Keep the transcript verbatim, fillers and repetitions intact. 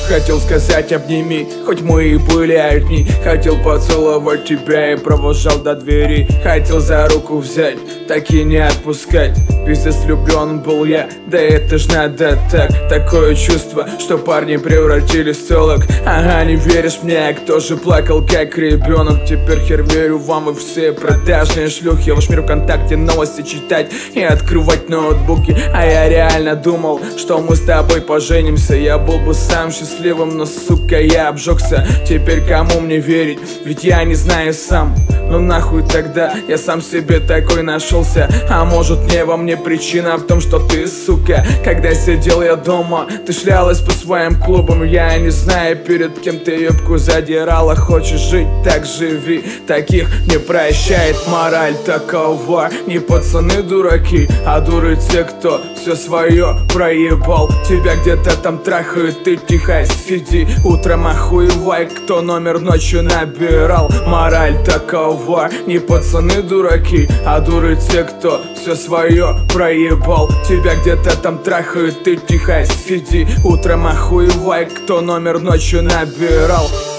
Хотел сказать обними, хоть мы и были одни. Хотел поцеловать тебя и провожал до двери. Хотел за руку взять, так и не отпускать. Пиздец влюблен был я, да это ж надо так. Такое чувство, что парни превратились в телок. Ага, не веришь мне, кто же плакал как ребенок. Теперь хер верю вам, вы все продажные шлюхи. Ваш мир ВКонтакте, новости читать и открывать ноутбуки. А я реально думал, что мы с тобой поженимся. Я был бы сам счастливым, но сука я обжегся. Теперь кому мне верить, ведь я не знаю сам. Ну нахуй тогда, я сам себе такой нашелся. А может не во мне причина в том, что ты, сука. Когда сидел я дома, ты шлялась по своим клубам. Я не знаю, перед кем ты юбку задирала. Хочешь жить, так живи, таких не прощает мораль такова. Не пацаны дураки, а дуры те, кто все свое проебал. Тебя где-то там трахают, ты тихо сиди. Утром охуевай, кто номер ночью набирал. Мораль такова, не пацаны дураки, а дуры те, кто все свое проебал. Тебя где-то там трахают, ты тихо сиди. Утром охуевай, кто номер ночью набирал.